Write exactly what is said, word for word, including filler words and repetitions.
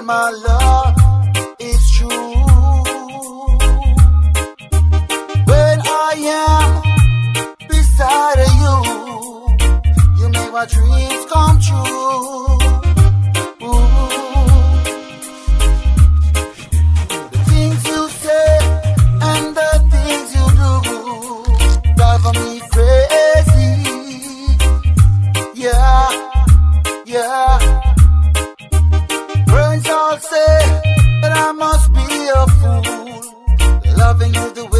my love is true. When I am beside you, you make my dreams come true. Ooh. The things you say and the things you do drive me crazy. Yeah, yeah. Friends all say that I must be a fool, loving you the way